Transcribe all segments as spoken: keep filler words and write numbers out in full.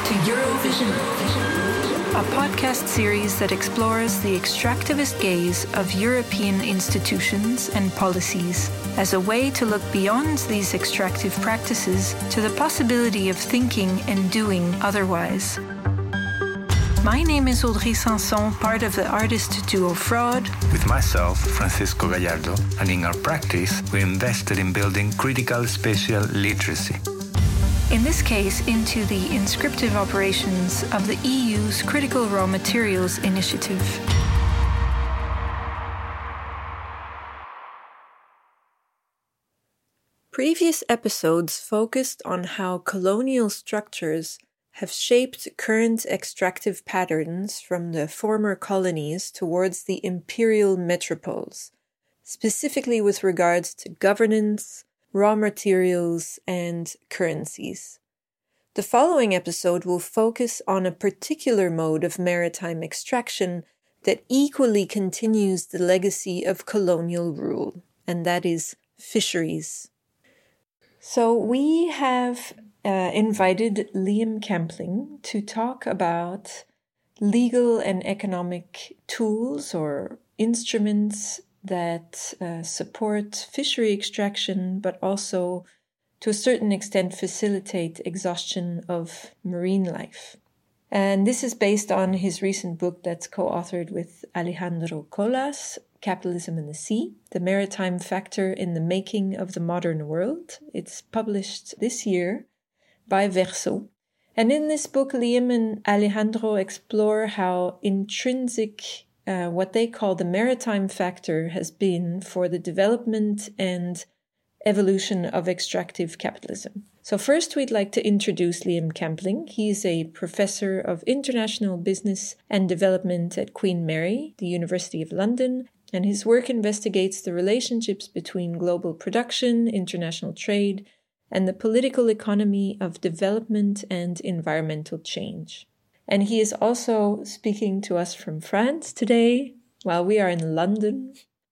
to Eurovision, a podcast series that explores the extractivist gaze of European institutions and policies as a way to look beyond these extractive practices to the possibility of thinking and doing otherwise. My name is Audrey Sanson, part of the artist duo Fraud. With myself, Francisco Gallardo, and in our practice, we invested in building critical spatial literacy. In this case, into the inscriptive operations of the E U's Critical Raw Materials Initiative. Previous episodes focused on how colonial structures have shaped current extractive patterns from the former colonies towards the imperial metropoles, specifically with regards to governance, raw materials, and currencies. The following episode will focus on a particular mode of maritime extraction that equally continues the legacy of colonial rule, and that is fisheries. So we have uh, invited Liam Kempling to talk about legal and economic tools or instruments that uh, support fishery extraction, but also, to a certain extent, facilitate exhaustion of marine life. And this is based on his recent book that's co-authored with Alejandro Colas, Capitalism in the Sea, The Maritime Factor in the Making of the Modern World. It's published this year by Verso. And in this book, Liam and Alejandro explore how intrinsic Uh, what they call the maritime factor has been for the development and evolution of extractive capitalism. So first we'd like to introduce Liam Kempling. He's a professor of international business and development at Queen Mary, the University of London, and his work investigates the relationships between global production, international trade, and the political economy of development and environmental change. And he is also speaking to us from France today, while we are in London.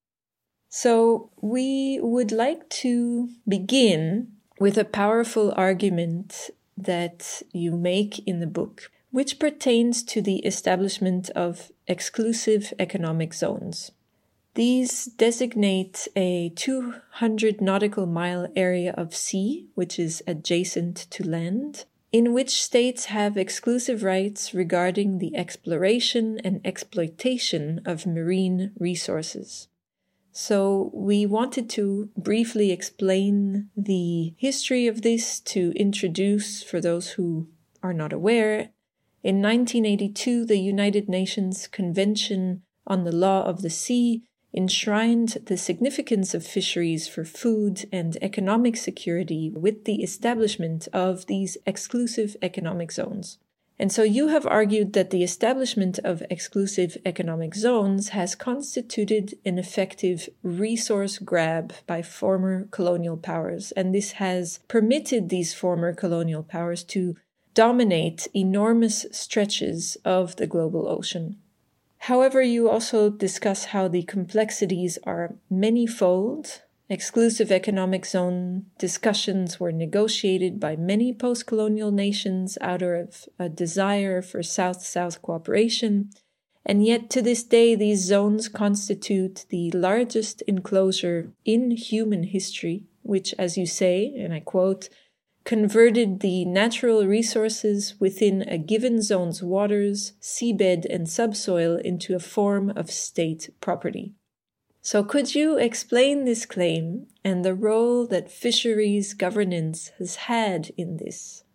So we would like to begin with a powerful argument that you make in the book, which pertains to the establishment of exclusive economic zones. These designate a two hundred nautical mile area of sea, which is adjacent to land, in which states have exclusive rights regarding the exploration and exploitation of marine resources. So we wanted to briefly explain the history of this to introduce, for those who are not aware, in nineteen eighty-two, the United Nations Convention on the Law of the Sea enshrined the significance of fisheries for food and economic security with the establishment of these exclusive economic zones. And so you have argued that the establishment of exclusive economic zones has constituted an effective resource grab by former colonial powers, and this has permitted these former colonial powers to dominate enormous stretches of the global ocean. However, you also discuss how the complexities are many-fold. Exclusive economic zone discussions were negotiated by many post-colonial nations out of a desire for South-South cooperation, and yet to this day these zones constitute the largest enclosure in human history, which, as you say, and I quote, converted the natural resources within a given zone's waters, seabed, and subsoil into a form of state property. So could you explain this claim and the role that fisheries governance has had in this?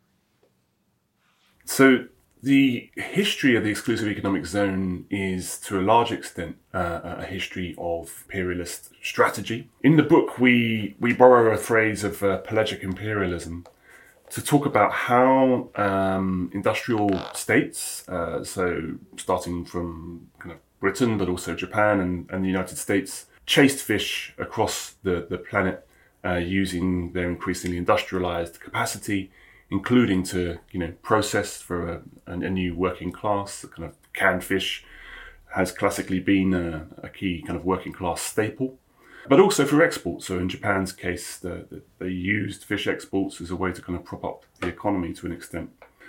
So the history of the exclusive economic zone is, to a large extent, uh, a history of imperialist strategy. In the book, we, we borrow a phrase of uh, pelagic imperialism to talk about how um, industrial states, uh, so starting from kind of Britain, but also Japan and, and the United States, chased fish across the, the planet uh, using their increasingly industrialized capacity, including to, you know, process for a, a new working class. The kind of canned fish has classically been a, a key kind of working class staple. But also for export. So in Japan's case, the, the, they used fish exports as a way to kind of prop up the economy to an extent.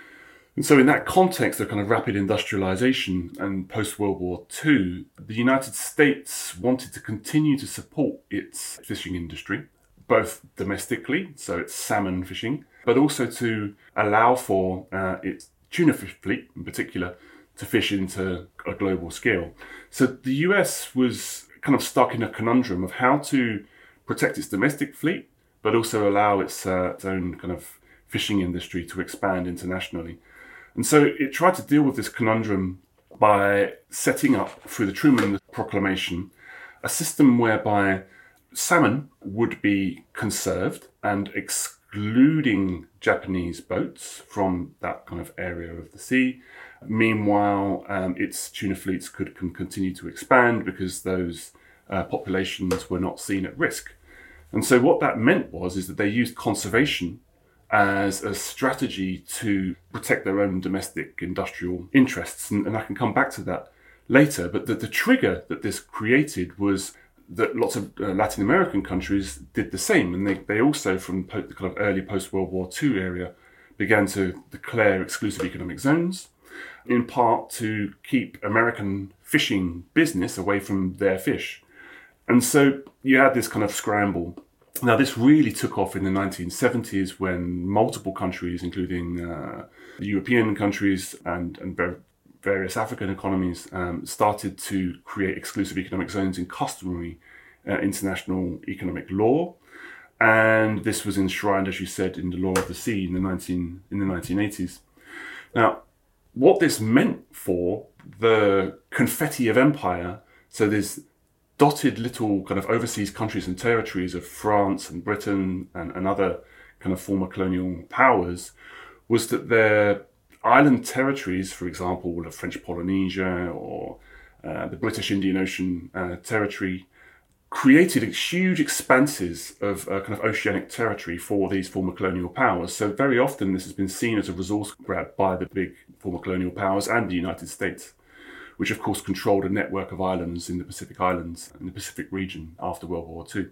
And so in that context of kind of rapid industrialization and post-World War Two, the United States wanted to continue to support its fishing industry, both domestically, so it's salmon fishing, but also to allow for uh, its tuna fish fleet in particular to fish into a global scale. So the U S was kind of stuck in a conundrum of how to protect its domestic fleet, but also allow its, uh, its own kind of fishing industry to expand internationally. And so it tried to deal with this conundrum by setting up, through the Truman Proclamation, a system whereby salmon would be conserved and excluding Japanese boats from that kind of area of the sea. Meanwhile, um, its tuna fleets could can continue to expand because those uh, populations were not seen at risk. And so what that meant was is that they used conservation as a strategy to protect their own domestic industrial interests. And, and I can come back to that later. But the, the trigger that this created was that lots of uh, Latin American countries did the same. And they, they also, from po- the kind of early post-World War Two area, began to declare exclusive economic zones, in part to keep American fishing business away from their fish. And so you had this kind of scramble. Now, this really took off in the nineteen seventies when multiple countries, including uh, European countries and, and various African economies, um, started to create exclusive economic zones in customary uh, international economic law. And this was enshrined, as you said, in the Law of the Sea in the nineteen in the nineteen eighties. Now, what this meant for the confetti of empire, so there's dotted little kind of overseas countries and territories of France and Britain and, and other kind of former colonial powers, was that their island territories, for example, of French Polynesia or uh, the British Indian Ocean uh, territory, created huge expanses of uh, kind of oceanic territory for these former colonial powers. So very often this has been seen as a resource grab by the big former colonial powers and the United States, which of course controlled a network of islands in the Pacific Islands, in the Pacific region after World War Two.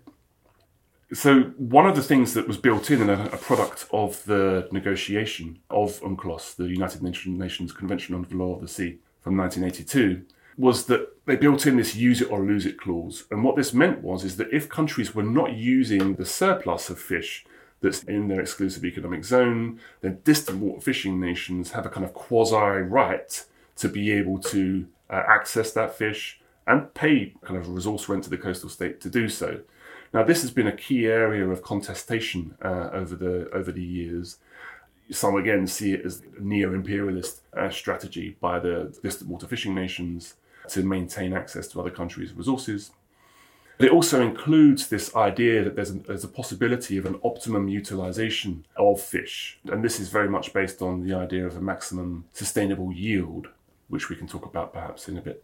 So one of the things that was built in and a, a product of the negotiation of UNCLOS, the United Nations Convention on the Law of the Sea from nineteen eighty-two, was that they built in this use it or lose it clause. And what this meant was is that if countries were not using the surplus of fish that's in their exclusive economic zone, then distant water fishing nations have a kind of quasi-right to be able to uh, access that fish and pay kind of resource rent to the coastal state to do so. Now, this has been a key area of contestation uh, over the over the years. Some again see it as a neo-imperialist uh, strategy by the distant water fishing nations to maintain access to other countries' resources. But it also includes this idea that there's a, there's a possibility of an optimum utilization of fish. And this is very much based on the idea of a maximum sustainable yield, which we can talk about perhaps in a bit.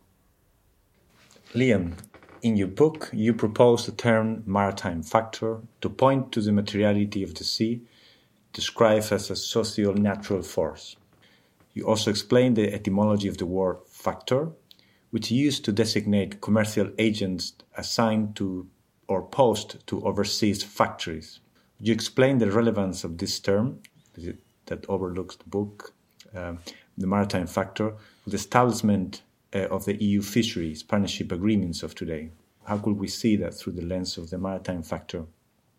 Liam, in your book, you propose the term maritime factor to point to the materiality of the sea, described as a socio-natural force. You also explain the etymology of the word factor, which is used to designate commercial agents assigned to or post to overseas factories. You explain the relevance of this term that overlooks the book, um, the maritime factor, with the establishment uh, of the E U fisheries partnership agreements of today. How could we see that through the lens of the maritime factor?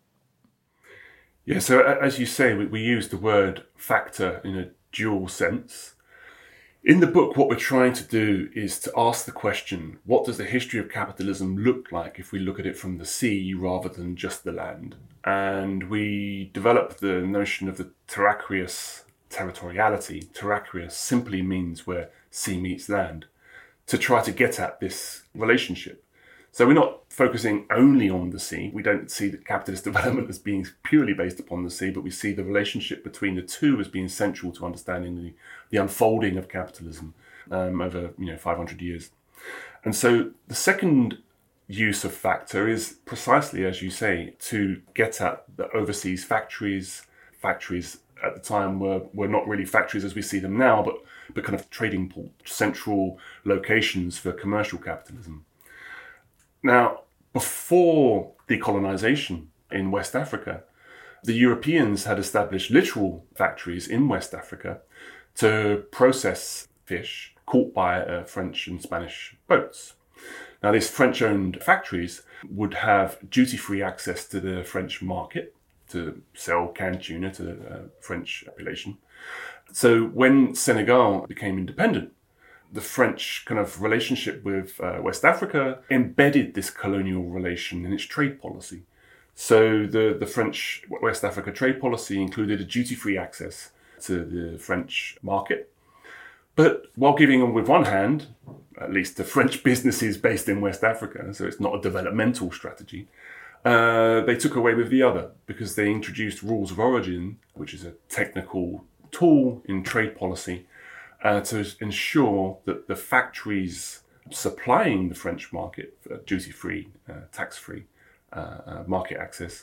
Yeah, so as you say, we, we use the word factor in a dual sense. In the book, what we're trying to do is to ask the question, what does the history of capitalism look like if we look at it from the sea rather than just the land? And we develop the notion of the terraqueous territoriality. Terraqueous simply means where sea meets land, to try to get at this relationship. So we're not focusing only on the sea. We don't see the capitalist development as being purely based upon the sea, but we see the relationship between the two as being central to understanding the, the unfolding of capitalism um, over you know five hundred years. And so the second use of factor is precisely, as you say, to get at the overseas factories. Factories at the time were, were not really factories as we see them now, but, but kind of trading port, central locations for commercial capitalism. Now, before decolonization in West Africa, the Europeans had established literal factories in West Africa to process fish caught by uh, French and Spanish boats. Now, these French-owned factories would have duty-free access to the French market to sell canned tuna to the uh, French population. So when Senegal became independent, the French kind of relationship with uh, West Africa embedded this colonial relation in its trade policy. So the, the French West Africa trade policy included a duty-free access to the French market. But while giving them with one hand, at least the French businesses based in West Africa, so it's not a developmental strategy, uh, they took away with the other because they introduced rules of origin, which is a technical tool in trade policy, uh, to ensure that the factories supplying the French market, uh, duty-free, uh, tax-free uh, uh, market access,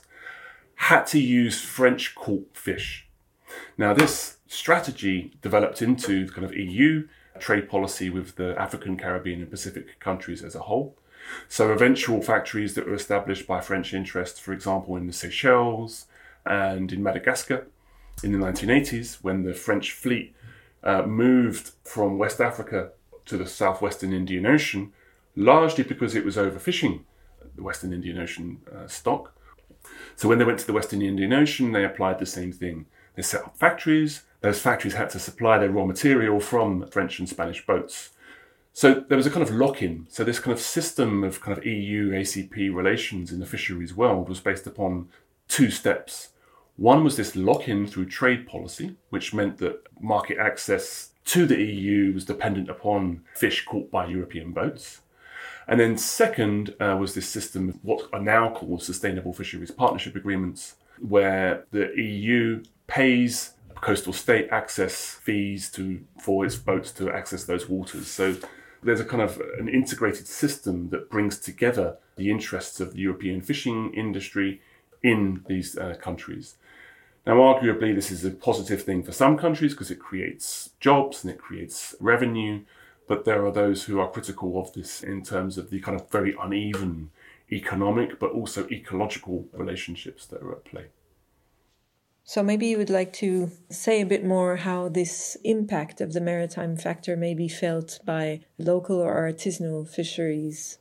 had to use French caught fish. Now, this strategy developed into the kind of E U trade policy with the African, Caribbean and Pacific countries as a whole. So eventual factories that were established by French interests, for example, in the Seychelles and in Madagascar in the nineteen eighties, when the French fleet uh, moved from West Africa to the southwestern Indian Ocean, largely because it was overfishing the Western Indian Ocean uh, stock. So when they went to the Western Indian Ocean, they applied the same thing. They set up factories. Those factories had to supply their raw material from French and Spanish boats. So there was a kind of lock-in. So this kind of system of kind of E U A C P relations in the fisheries world was based upon two steps. One was this lock-in through trade policy, which meant that market access to the E U was dependent upon fish caught by European boats. And then second uh, was this system of what are now called Sustainable Fisheries Partnership Agreements, where the E U pays coastal state access fees to for its boats to access those waters. So there's a kind of an integrated system that brings together the interests of the European fishing industry in these uh, countries. Now, arguably, this is a positive thing for some countries because it creates jobs and it creates revenue, but there are those who are critical of this in terms of the kind of very uneven economic but also ecological relationships that are at play. So maybe you would like to say a bit more how this impact of the maritime factor may be felt by local or artisanal fisheries.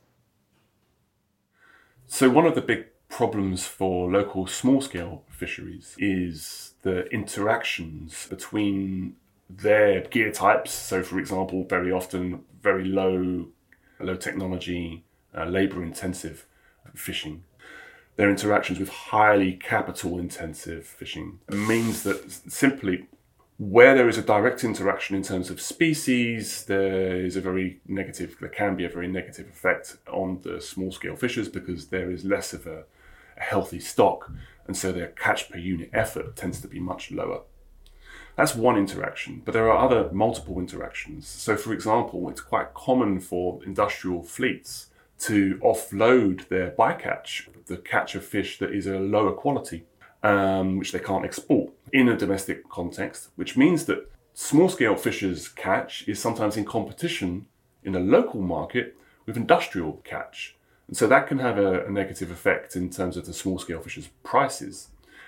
So one of the big problems for local small-scale fisheries is the interactions between their gear types. So, for example, very often very low, low technology, uh, labour-intensive fishing. Their interactions with highly capital-intensive fishing means that simply where there is a direct interaction in terms of species, there is a very negative, there can be a very negative effect on the small-scale fishers because there is less of a, a healthy stock, and so their catch per unit effort tends to be much lower. That's one interaction, but there are other multiple interactions. So, for example, it's quite common for industrial fleets to offload their bycatch, the catch of fish that is a lower quality, um, which they can't export in a domestic context, which means that small-scale fishers' catch is sometimes in competition in a local market with industrial catch. And so that can have a, a negative effect in terms of the small-scale fishers' prices.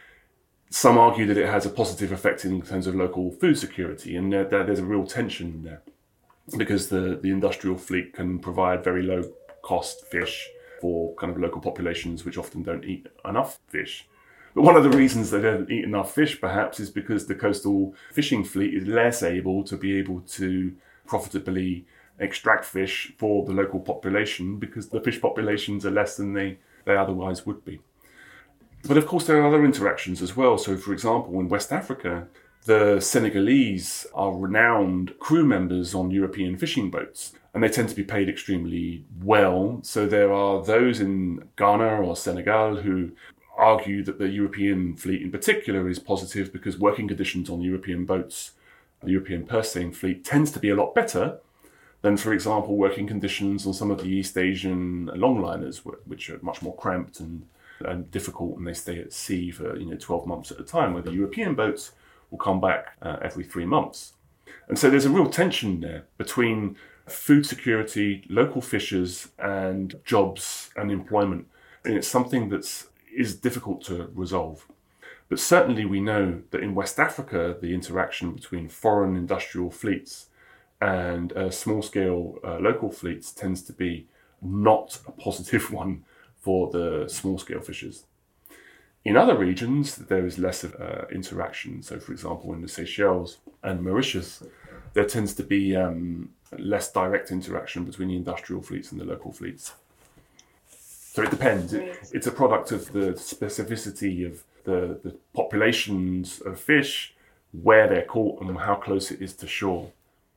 Some argue that it has a positive effect in terms of local food security, and there, there's a real tension there because the, the industrial fleet can provide very low cost fish for kind of local populations which often don't eat enough fish. But one of the reasons they don't eat enough fish perhaps is because the coastal fishing fleet is less able to be able to profitably extract fish for the local population because the fish populations are less than they, they otherwise would be. But of course there are other interactions as well. So for example, in West Africa, the Senegalese are renowned crew members on European fishing boats, and they tend to be paid extremely well. So there are those in Ghana or Senegal who argue that the European fleet in particular is positive because working conditions on European boats, the European purse seine fleet, tends to be a lot better than, for example, working conditions on some of the East Asian longliners, which are much more cramped and, and difficult, and they stay at sea for you know twelve months at a time, where the European boats will come back uh, every three months. And so there's a real tension there between food security, local fishers, and jobs and employment. And it's something that's is difficult to resolve. But certainly we know that in West Africa, the interaction between foreign industrial fleets and uh, small-scale uh, local fleets tends to be not a positive one for the small-scale fishers. In other regions, there is less of uh, interaction. So, for example, in the Seychelles and Mauritius, there tends to be um, less direct interaction between the industrial fleets and the local fleets. So it depends. It, it's a product of the specificity of the, the populations of fish, where they're caught and how close it is to shore.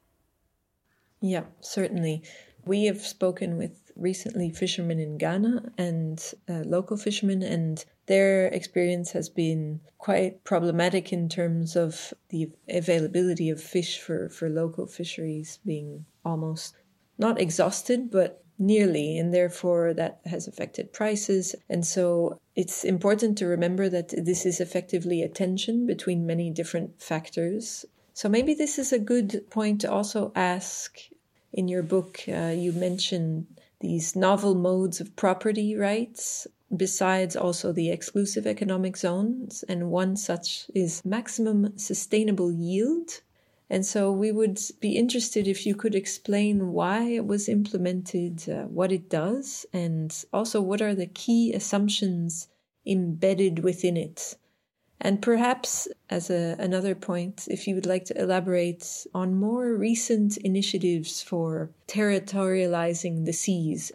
Yeah, certainly. We have spoken with recently fishermen in Ghana and uh, local fishermen, and their experience has been quite problematic in terms of the availability of fish for, for local fisheries being almost not exhausted, but nearly, and therefore that has affected prices. And so it's important to remember that this is effectively a tension between many different factors. So maybe this is a good point to also ask. In your book, uh, you mentioned these novel modes of property rights, besides also the exclusive economic zones, and one such is maximum sustainable yield. And so we would be interested if you could explain why it was implemented, uh, what it does, and also what are the key assumptions embedded within it. And perhaps, as a, another point, if you would like to elaborate on more recent initiatives for territorializing the seas.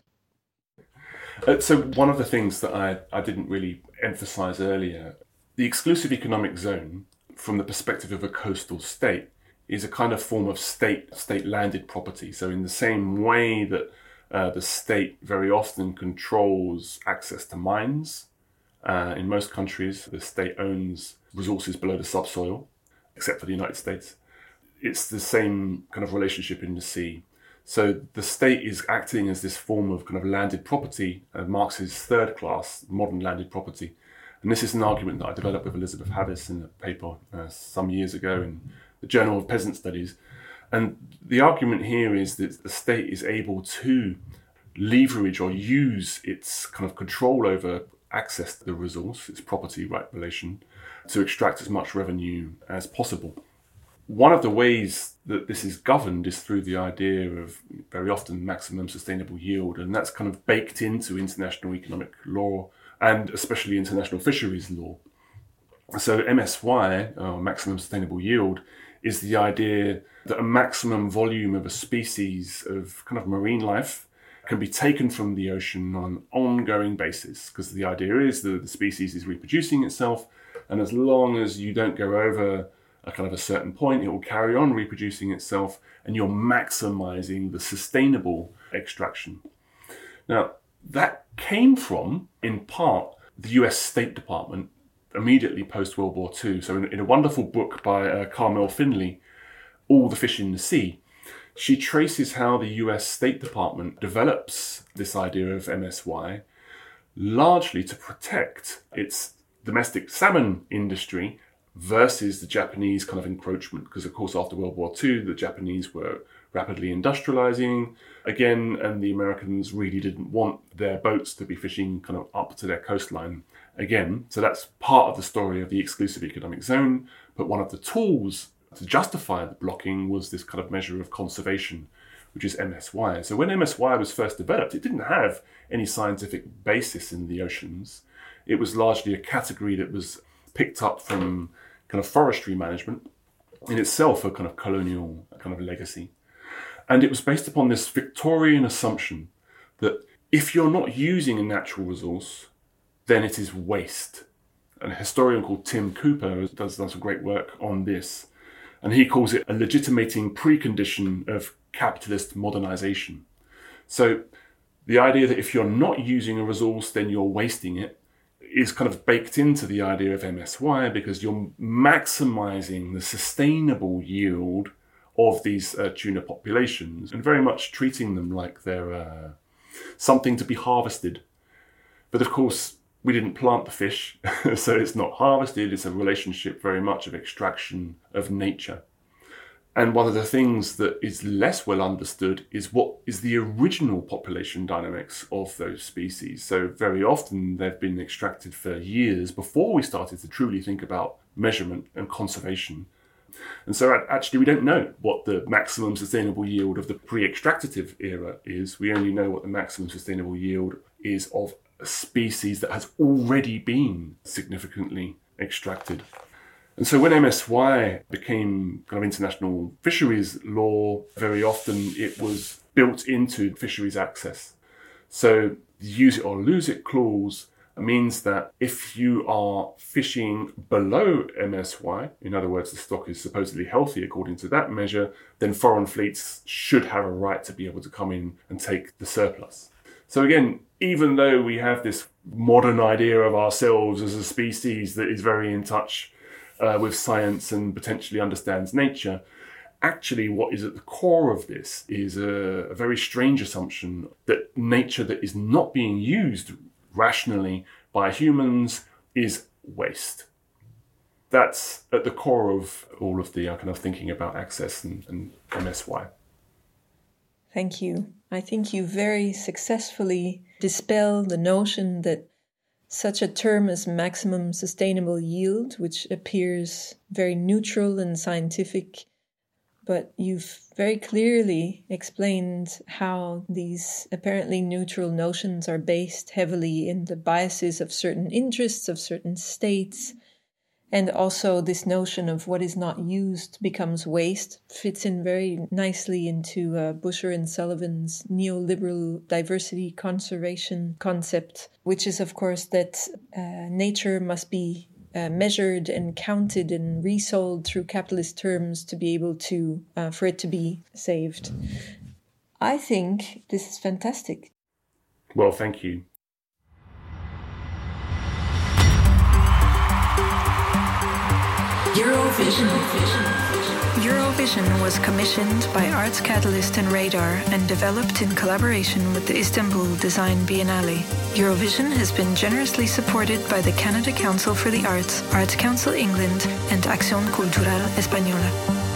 Uh, so one of the things that I, I didn't really emphasize earlier, the exclusive economic zone, from the perspective of a coastal state, is a kind of form of state state landed property. So in the same way that uh, the state very often controls access to mines, uh, in most countries the state owns resources below the subsoil, except for the United States. It's the same kind of relationship in the sea. So the state is acting as this form of kind of landed property, uh, Marx's third class, modern landed property. And this is an argument that I developed with Elizabeth Havis in a paper uh, some years ago in the Journal of Peasant Studies. And the argument here is that the state is able to leverage or use its kind of control over access to the resource, its property right relation, to extract as much revenue as possible. One of the ways that this is governed is through the idea of very often maximum sustainable yield, and that's kind of baked into international economic law and especially international fisheries law. So M S Y, or maximum sustainable yield, is the idea that a maximum volume of a species of kind of marine life can be taken from the ocean on an ongoing basis, because the idea is that the species is reproducing itself, and as long as you don't go over a kind of a certain point, it will carry on reproducing itself, and you're maximizing the sustainable extraction. Now, that came from, in part, the U S State Department immediately post-World War Two. So in, in a wonderful book by uh, Carmel Finley, All the Fish in the Sea, she traces how the U S State Department develops this idea of M S Y largely to protect its domestic salmon industry versus the Japanese kind of encroachment. Because, of course, after World War Two, the Japanese were rapidly industrializing again, and the Americans really didn't want their boats to be fishing kind of up to their coastline again. So that's part of the story of the exclusive economic zone. But one of the tools to justify the blocking was this kind of measure of conservation, which is M S Y. So when M S Y was first developed, it didn't have any scientific basis in the oceans. It was largely a category that was picked up from kind of forestry management, in itself a kind of colonial kind of legacy. And it was based upon this Victorian assumption that if you're not using a natural resource, then it is waste. And a historian called Tim Cooper does, does some great work on this. And he calls it a legitimating precondition of capitalist modernization. So the idea that if you're not using a resource, then you're wasting it, is kind of baked into the idea of M S Y, because you're maximizing the sustainable yield of these uh, tuna populations and very much treating them like they're uh, something to be harvested. But of course, we didn't plant the fish, so it's not harvested. It's a relationship very much of extraction of nature. And one of the things that is less well understood is what is the original population dynamics of those species. So very often they've been extracted for years before we started to truly think about measurement and conservation. And so actually we don't know what the maximum sustainable yield of the pre-extractive era is. We only know what the maximum sustainable yield is of a species that has already been significantly extracted. And so when M S Y became kind of international fisheries law, very often it was built into fisheries access. So the use it or lose it clause means that if you are fishing below M S Y, in other words, the stock is supposedly healthy according to that measure, then foreign fleets should have a right to be able to come in and take the surplus. So again, even though we have this modern idea of ourselves as a species that is very in touch uh, with science and potentially understands nature, actually what is at the core of this is a, a very strange assumption that nature that is not being used rationally by humans is waste. That's at the core of all of the uh, kind of thinking about access and, and M S Y. Thank you. I think you very successfully dispel the notion that such a term as maximum sustainable yield, which appears very neutral and scientific, but you've very clearly explained how these apparently neutral notions are based heavily in the biases of certain interests of certain states. And also this notion of what is not used becomes waste fits in very nicely into uh, Busher and Sullivan's neoliberal diversity conservation concept, which is, of course, that uh, nature must be Uh, measured and counted and resold through capitalist terms to be able to, uh, for it to be saved. I think this is fantastic. Well, thank you. Eurovision. Eurovision was commissioned by Arts Catalyst and Radar and developed in collaboration with the Istanbul Design Biennale. Eurovision has been generously supported by the Canada Council for the Arts, Arts Council England, and Acción Cultural Española.